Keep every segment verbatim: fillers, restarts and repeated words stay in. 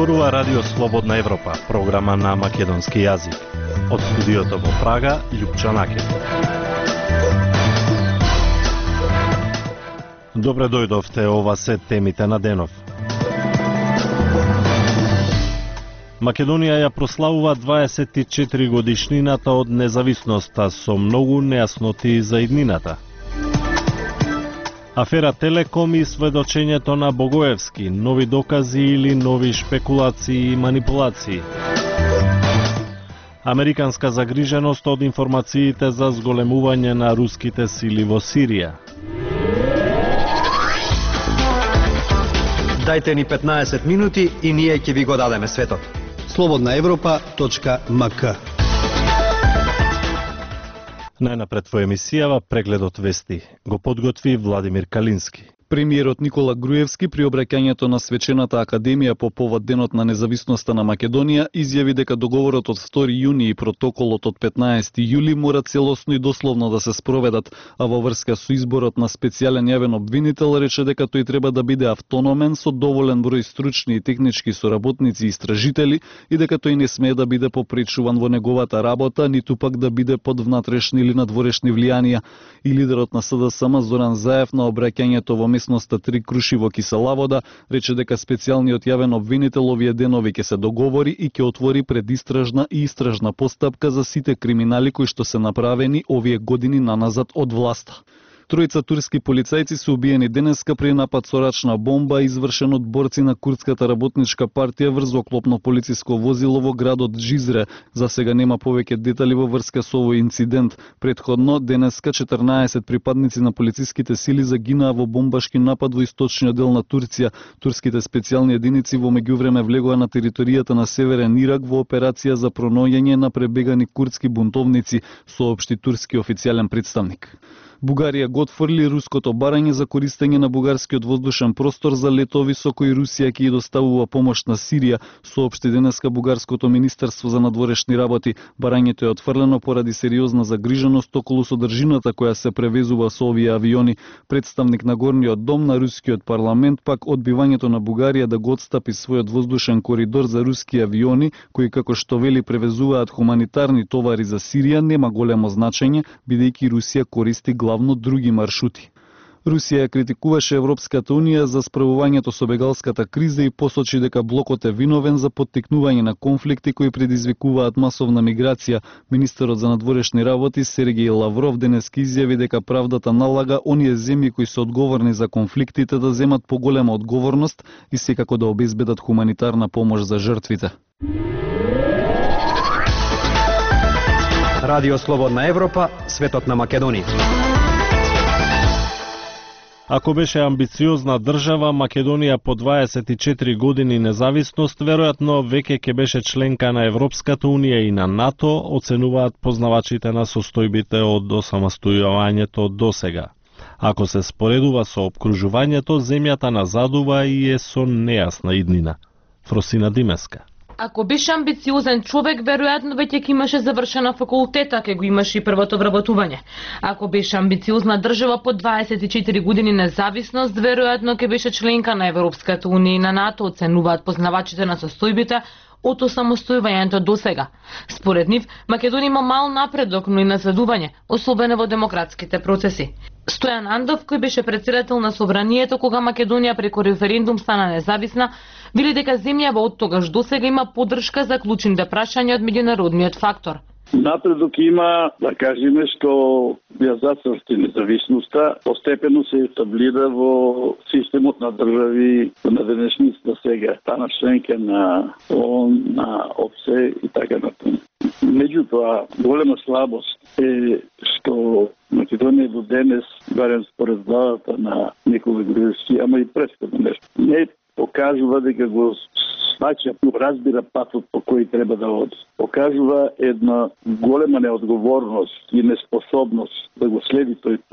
Зборува Радио Слободна Европа, програма на македонски јазик. Од студиото во Прага, Љупчо Накет. Добре дојдовте, ова се темите на денов. Македонија ја прославува дваесет и четири годишнината од независноста со многу нејасноти за иднината. Афера Телеком и сведочењето на Богоевски, нови докази или нови шпекулации и манипулации. Американска загриженост од информациите за зголемување на руските сили во Сирија. Дајте ни петнаесет минути и ние ќе ви го дадеме светот. слободна европа точка ем ка. Најнапред во емисијава прегледот вести го подготви Владимир Калински. Премиерот Никола Груевски при обраќањето на Свечената академија по повод Денот на независноста на Македонија изјави дека договорот од втори јуни и протоколот од петнаесети јули мора целосно и дословно да се спроведат, а во врска со изборот на специјален јавен обвинител рече дека тој треба да биде автономен со доволен број стручни и технички соработници и истражители и дека тој не смее да биде попречуван во неговата работа, ниту пак да биде под внатрешни или надворешни влијанија. И лидерот на С Д С М Зоран Заев на обраќањето во местноста Три Круши во Киселавода рече дека специјалниот јавен обвинител овие денови ќе се договори и ќе отвори предистражна и истражна постапка за сите криминали кои што се направени овие години наназад од власта. Тројца турски полицајци се убиени денеска при напад со рачна бомба извршен од борци на Курдската работничка партија врз оклопно полициско возило во градот Жизре. За сега нема повеќе детали во врска со овој инцидент. Претходно денеска четрнаесет припадници на полициските сили загинаа во бомбашки напад во источниот дел на Турција. Турските специјални единици во меѓувреме влегоа на територијата на Северен Ирак во операција за пронаоѓање на пребегани курдски бунтовници, соопшти турски официјален представник. Бугарија го отфрли руското барање за користење на бугарскиот воздушен простор за летови со кои Русија ќе ја доставува помош на Сирија, соопшти денеска бугарското министерство за надворешни работи. Барањето е отфрлено поради сериозна загриженост околу содржината која се превезува со овие авиони. Представник на горниот дом на рускиот парламент пак одбивањето на Бугарија да го отстапи својот воздушен коридор за руски авиони, кои како што вели превезуваат хуманитарни товари за Сирија, нема големо значење, бидејќи Русија користи главно други маршрути. Русија критикуваше Европската унија за справувањето со бегалската криза и посочи дека блокот е виновен за поттикнување на конфликти кои предизвикуваат масовна миграција. Министерот за надворешни работи Сергеј Лавров денеска изјави дека правдата налага оние земји кои се одговорни за конфликтите да земат поголема одговорност и секако да обезбедат хуманитарна помош за жртвите. Радио Слободна Европа, светот на Македонија. Ако беше амбициозна држава, Македонија по дваесет и четири години независност, веројатно веќе ќе беше членка на Европската унија и на НАТО, оценуваат познавачите на состојбите од осамостојувањето до сега. Ако се споредува со обкружувањето, земјата назадува и е со нејасна иднина. Фросина Димеска. Ако беше амбициозен човек, веројатно веќе ќе имаше завршена факултета, ке го имаше и првото вработување. Ако беше амбициозна држава по дваесет и четири години независност, веројатно ќе беше членка на Европската унија и на НАТО, оценуваат познавачите на состојбите од осамостојувањето до сега. Според нив, Македонија има мал напредок, но и назадување, особено во демократските процеси. Стојан Андов, кој беше председател на Собранието кога Македонија преку референдум стана независна, вели дека земјава од тогаш до сега има поддршка за клучните прашања од меѓународниот фактор. Напредок има, да кажеме, што ја зацрсти независноста, постепено се етаблира во системот на држави на денешница сега, стана членка на ООН, на ОПСЕ и така натаму. Меѓутоа, голема слабост е што Македонија до денес, барем според главата на Никола Груевски, ама и претходно нешто, не покажува дека го сваќа, разбира патот по кој треба да оди. Покажува една голема неодговорност и неспособност да го следи тој пат.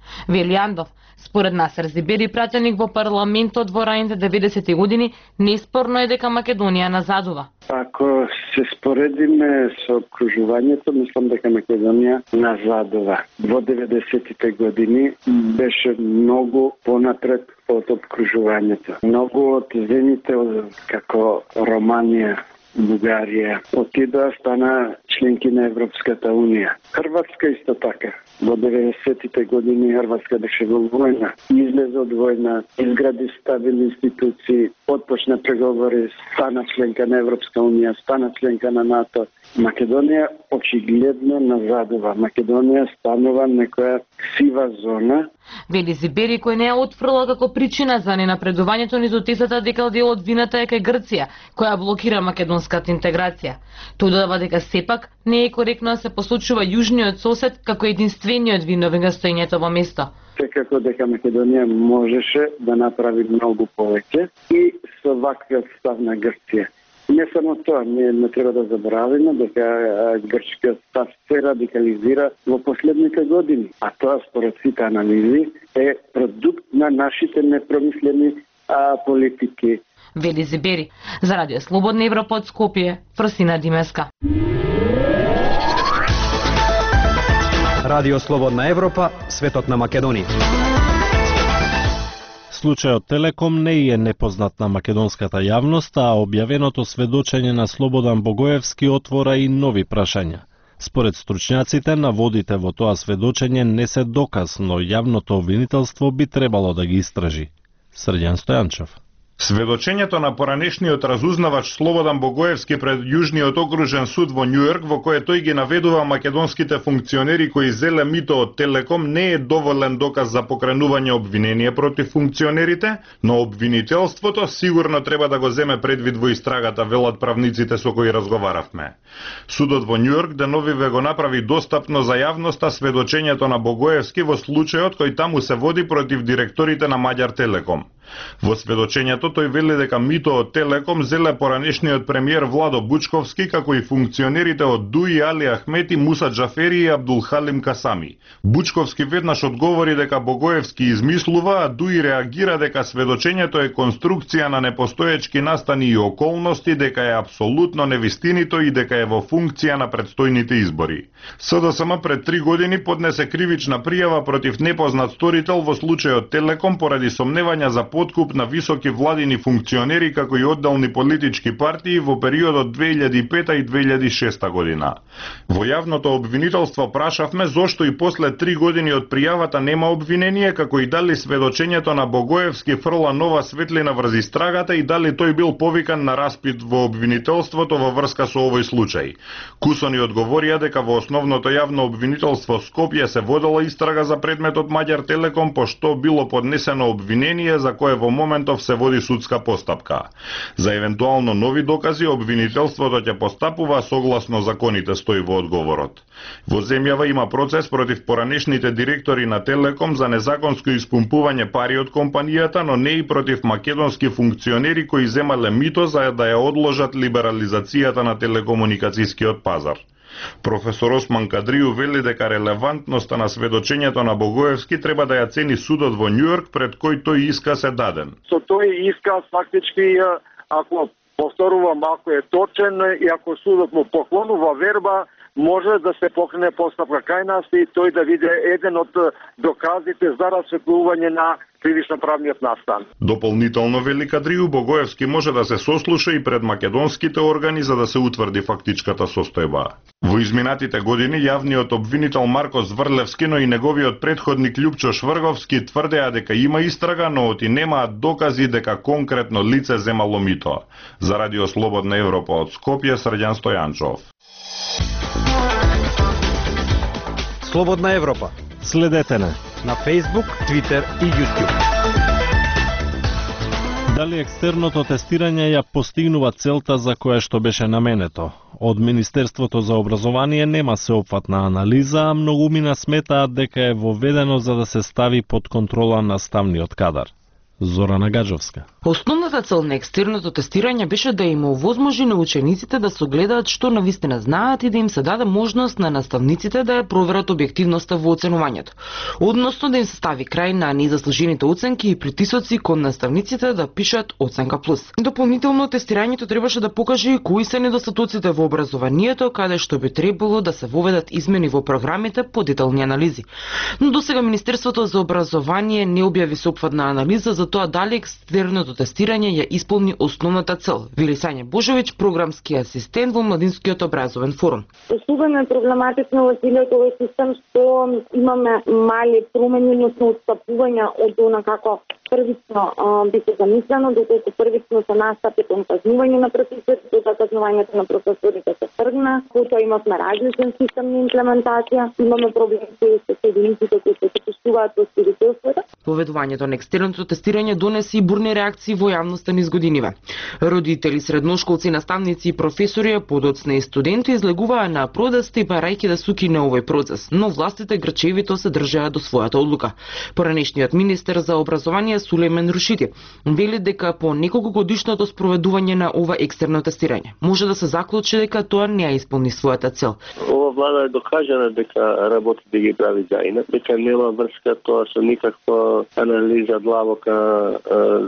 Вели Андов, според Насер Зибери, пратеник во парламентот во раните деветдесетти години, неспорно е дека Македонија назадува. Ако се споредиме со обкружувањето, мислам дека Македонија назадува. Во деветдесеттите години беше многу понапред од обкружувањето. Многу од земјите како Романија, Бугарија отидоа, стана членки на Европската унија. Хрватска исто така. Во деветдесеттите години Хрватска беше во војна. Излезе од војна, изгради стабилни институции, отпочна преговори, стана членка на Европска унија, стана членка на НАТО. Македонија очигледно назадува. Македонија станува некоја сива зона. Вели Зибери, кој не ја отфрла како причина за ненапредувањето низ тезата дека дел од вината е кај Грција, која блокира македонската интеграција. Тој додава дека сепак не е коректно да се посочува јужниот сосед како единствениот виновен за стоењето во место. Секако дека Македонија можеше да направи многу повеќе и со ваквиот став на Грција. Не само тоа, ние не треба да забораваме дека грчкиот став се радикализира во последните години, а тоа според сите анализи е продукт на нашите непромислени а, политики. Вели Зибери. За Радио Слободна Европа од Скопје, Фросина Димеска. Радио Слободна Европа, светот на Македонија. Случајот Телеком не е непознат на македонската јавност, а објавеното сведочење на Слободан Богоевски отвора и нови прашања. Според стручњаците, наводите во тоа сведочење не се доказ, но јавното обвинителство би требало да ги истражи. Срđan Стојанчев. Сведочењето на поранешниот разузнавач Слободан Богоевски пред Јужниот окружен суд во Њујорк, во кое тој ги наведува македонските функционери кои зеле мито од Телеком, не е доволен доказ за покренување обвинение против функционерите, но обвинителството сигурно треба да го земе предвид во истрагата, велат правниците со кои разговаравме. Судот во Њујорк деновиве го направи достапно за јавноста сведочењето на Богоевски во случајот кој таму се води против директорите на Маѓар Телеком. Во сведочењето тој вели дека мито од Телеком зеле поранешниот премиер Владо Бучковски, како и функционерите од Дуи, Али Ахмети, Муса Џафери и Абдулхалим Касами. Бучковски веднаш одговори дека Богоевски измислува, а Дуи реагира дека сведочењето е конструкција на непостоечки настани и околности, дека е апсолутно невистинито и дека е во функција на предстојните избори. СДСМ пред три години поднесе кривична пријава против непознат сторител во случајот Телеком поради сомневања за подкуп на високи владини функционери како и одделни политички партии во периодот две илјади и пета и две илјади и шеста година. Во јавното обвинителство прашавме зошто и после три години од пријавата нема обвинение, како и дали сведочењето на Богоевски фрла нова светлина врз истрагата и дали тој бил повикан на распит во обвинителството во врска со овој случај. Кусони одговорија дека во основното јавно обвинителство Скопје се водела истрага за предметот Маѓар Телеком, пошто било поднесено обвинение за кое во моментов се води судска постапка. За евентуално нови докази обвинителството ќе постапува согласно законите, стои во одговорот. Во земјава има процес против поранешните директори на Телеком за незаконско испумпување пари од компанијата, но не и против македонски функционери кои земале мито за да ја одложат либерализацијата на телекомуникацијскиот пазар. Професор Осман Кадрију вели дека релевантноста на сведочењето на Богоевски треба да ја цени судот во Њујорк пред кој тој исказ е даден. Со тој исказ фактички, ако повторувам, ако е точен и ако судот му поклонува верба, може да се покрене постапка кај нас и тој да биде еден од доказите за расветлување на кривично-правниот настан. Дополнително вели Кадрију, Богоевски може да се сослуша и пред македонските органи за да се утврди фактичката состојба. Во изминатите години јавниот обвинител Марко Зврлевски, но и неговиот предходник Љупчо Шврговски тврдеа дека има истрага, но оти немаат докази дека конкретно лице земало мито. За Радио Слободна Европа од Скопје, Срđan Стојанчов. Слободна Европа. Следете на на Facebook, Twitter и YouTube. Дали екстерното тестирање ја постигнува целта за која што беше наменето? Од Министерството за образование нема сеопфатна анализа, а многумина сметаат дека е воведено за да се стави под контрола наставниот кадар. Зорана Гаджовска. Основната цел на екстерното тестирање беше да им овозможи на учениците да согледаат што навистина знаат и да им се даде можност на наставниците да ја проверат објективноста во оценувањето. Односно да им се стави крај на незаслужените оценки и притисоци кон наставниците да пишат оценка плюс. Дополнително тестирањето требаше да покаже кои се недостатоците во образованието, каде што би требало да се воведат измени во програмите по детални анализи. Но досега Министерството за образование не објави сопфатна анализа за тоа дали екстерното тестирање ја исполни основната цел. Вели Сања Божовиќ, програмски асистент во Младинскиот образовен форум. Особено е проблематично во целиот овој систем што имаме мали промени, односно отстапувања од она како првично би се замислено, доколку првично се настапи кон казнување на професорите, тоа казнувањето на професорите се тргна, потоа имавме различен систем на имплементација, имаме проблеми со единиците кои се почувствуваат во свидетелството. Поведувањето на екстерното тестирање донесе и бурни реакции во јавноста низ годиниве. Родители, средношколци, наставници и професори, подоцна и студенти излегуваа на протести барајќи да суки на овој процес, но властите грчевито се држаа до својата одлука. Поранешниот министер за образование Сулејмен Рушити вели дека по неколку годишното спроведување на ова екстерно тестирање може да се заклучи дека тоа не ја исполни својата цел. Ова влада е докажана дека работи да ги прави зајна, дека нема врска тоа со никаква анализа длабока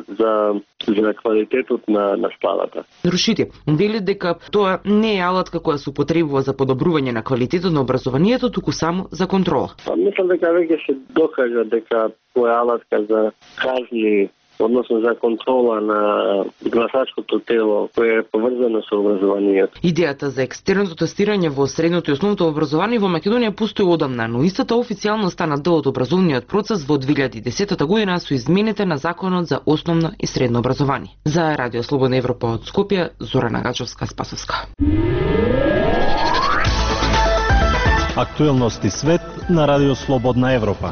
за за квалитетот на на школата. Рушити вели дека тоа не е алатка која се употребува за подобрување на квалитетот на образованието, туку само за контрола. Па, мислам дека веќе се докажа дека тоа е алатка за казни, односно за контрола на гласачкото тело, кое е поврзано со образованието. Идејата за екстерното тестирање во средното и основното образование во Македонија постои одамна, но истата официјално стана дел од образовниот процес во две илјади и десета година со измените на Законот за основно и средно образование. За Радио Слободна Европа од Скопје, Зорана Гаджовска, Спасовска. Актуелности свет на Радио Слободна Европа.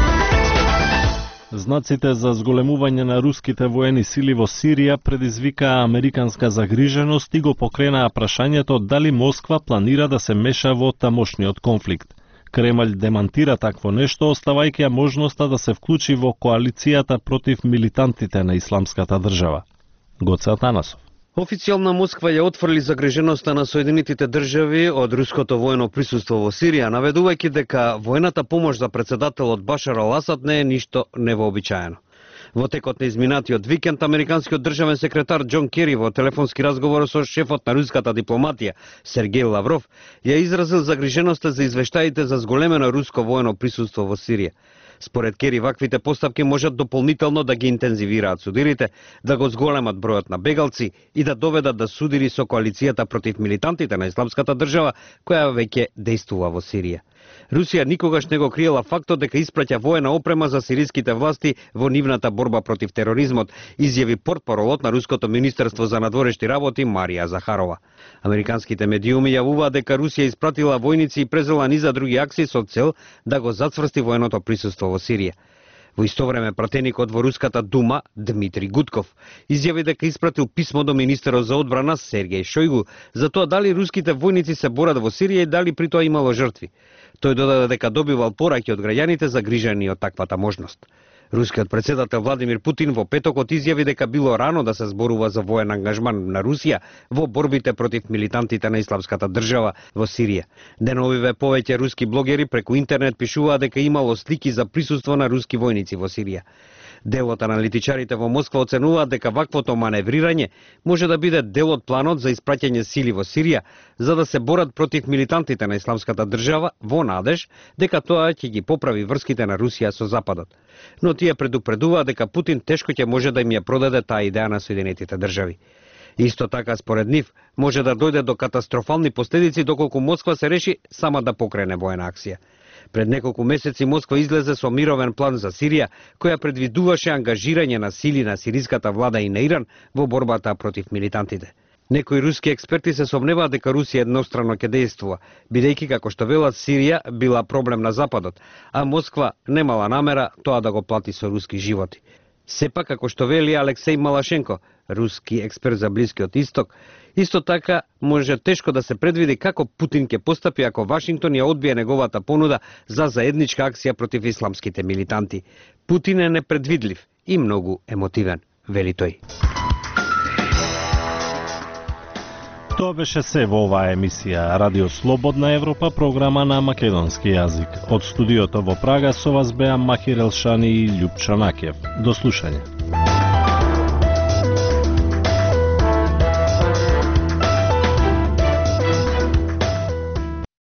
Знаците за зголемување на руските воени сили во Сирија предизвикаа американска загриженост и го покренаа прашањето дали Москва планира да се меша во тамошниот конфликт. Кремљ демантира такво нешто, оставајќи ја можноста да се вклучи во коалицијата против милитантите на Исламската држава. Гоце Атанасов. Официјална Москва ја отфрли загриженоста на Соединетите држави од руското воено присуство во Сирија, наведувајќи дека воената помош за председателот Башар ал-Асад не е ништо невообичаено. Во текот на изминатиот викенд, американскиот државен секретар Џон Кери во телефонски разговор со шефот на руската дипломатија Сергеј Лавров ја изразил загриженоста за извештаите за зголемено руско воено присуство во Сирија. Според Кери, ваквите постапки можат дополнително да ги интензивираат судирите, да го зголемат бројот на бегалци и да доведат до судири со коалицијата против милитантите на Исламската држава, која веќе дејствува во Сирија. Русија никогаш не го криела фактот дека испраќа воена опрема за сириските власти во нивната борба против тероризмот, изјави портпаролот на Руското министерство за надворешни работи Марија Захарова. Американските медиуми јавуваат дека Русија испратила војници и презела низа други акции со цел да го зацврсти военото присуство во Сирија. Во исто време, пратеникот во Руската дума, Дмитрий Гудков, изјави дека испратил писмо до министерот за одбрана Сергеј Шојгу за тоа дали руските војници се борат во Сирија и дали при тоа имало жртви. Тој додаде дека добивал пораки од граѓаните загрижени од таквата можност. Рускиот председател Владимир Путин во петокот изјави дека било рано да се зборува за воен ангажман на Русија во борбите против милитантите на Исламската држава во Сирија. Деновиве повеќе руски блогери преку интернет пишуваа дека имало слики за присуство на руски војници во Сирија. Дел од аналитичарите во Москва оценуваат дека ваквото маневрирање може да биде дел од планот за испраќање сили во Сирија за да се борат против милитантите на Исламската држава во надеж дека тоа ќе ги поправи врските на Русија со Западот. Но тие предупредуваат дека Путин тешко ќе може да им ја продаде таа идеја на Соединетите држави. Исто така, според нив, може да дојде до катастрофални последици доколку Москва се реши сама да покрене воена акција. Пред неколку месеци Москва излезе со мировен план за Сирија, која предвидуваше ангажирање на сили на сириската влада и на Иран во борбата против милитантите. Некои руски експерти се сомневаат дека Русија еднострано ќе дејствува, бидејќи како што велат Сирија била проблем на Западот, а Москва немала намера тоа да го плати со руски животи. Сепак, како што вели Алексеј Малашенко, руски експерт за Блискиот Исток, исто така може тешко да се предвиди како Путин ќе постапи ако Вашингтон ја одбие неговата понуда за заедничка акција против исламските милитанти. Путин е непредвидлив и многу емотивен, вели тој. Тоа беше се во оваа емисија Радио Слободна Европа, програма на македонски јазик. Од студиото во Прага со вас беа Махир Елшани и Љупчо Накев. До слушање.